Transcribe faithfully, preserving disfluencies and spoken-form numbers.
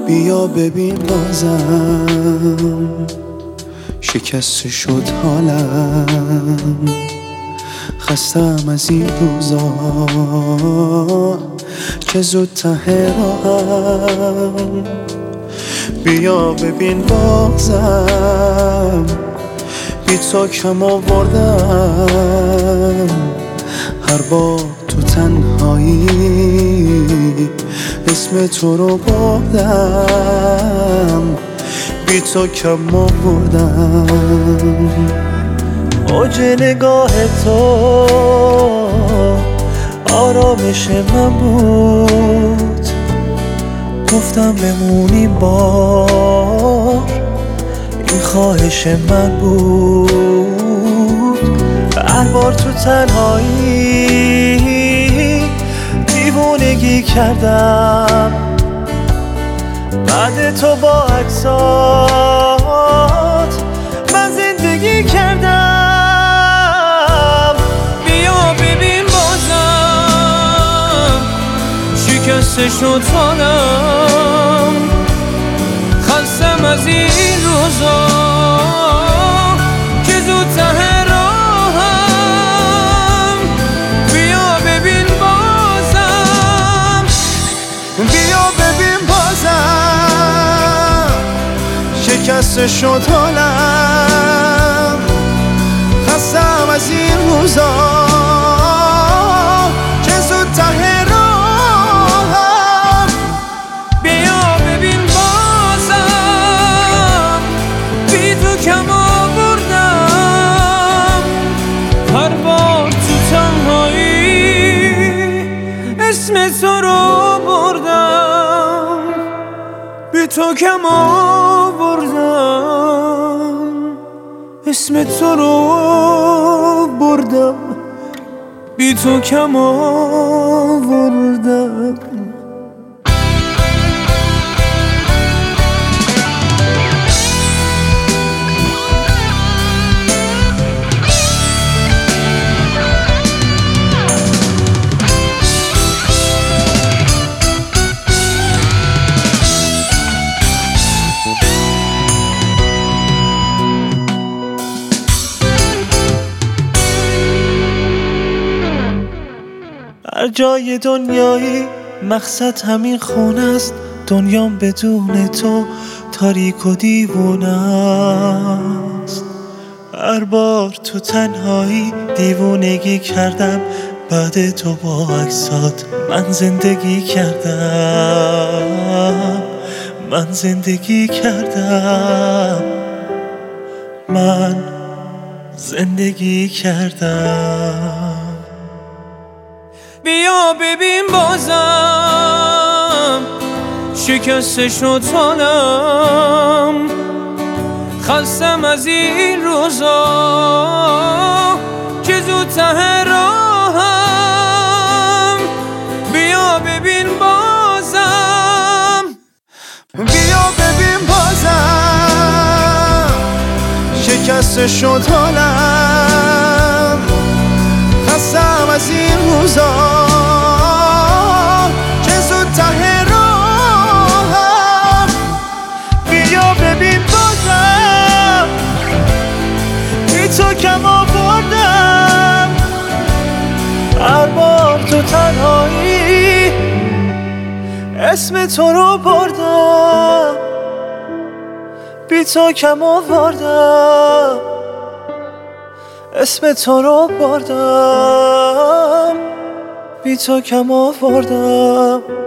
بیا ببین بازم شکست شد حالم، خستم از این روزا که زود ته راهم. بیا ببین بازم بی تو کم آوردم، هر بار تو تنهایی اسم تو رو بردم، بی تو کم آوردم. اوج نگاه تو آرامش من بود، گفتم بمونی با این خواهش من بود. هر بار تو تنهایی دیوونگی کردم، بعد تو با عکسات من زندگی کردم. بیا ببین بازم شکسته شد حالم، خستم از این روزا که زود ته راهم. بیا ببین بازم بیا ببین بازم شکست شد حالم، خستم از این روزا که زود ته راهم. بیا ببین بازم بی تو کم آوردم، هر بار تو تنهایی اسم تو رو بردم، بی تو کم آوردم، اسم تو رو بردم، بی تو کم آوردم. هر جای دنیایی مقصد همین خونه است، دنیام بدون تو تاریک و دیوونه است. هر بار تو تنهایی دیوونگی کردم، بعد تو با عکسات من زندگی کردم، من زندگی کردم، من زندگی کردم. بیا ببین بازم شکسته شد حالم، خستم از این روزا که زود ته راهم. بیا ببین بازم بیا ببین بازم شکست شد حالم، خستم از این روزا که زود ته راهم. بیا ببین بازم بی تو کم آوردم، هر بار تو تنهایی اسم تو رو بردم، بی تو کم آوردم، اسم تو رو بردم، بی تو کم آوردم.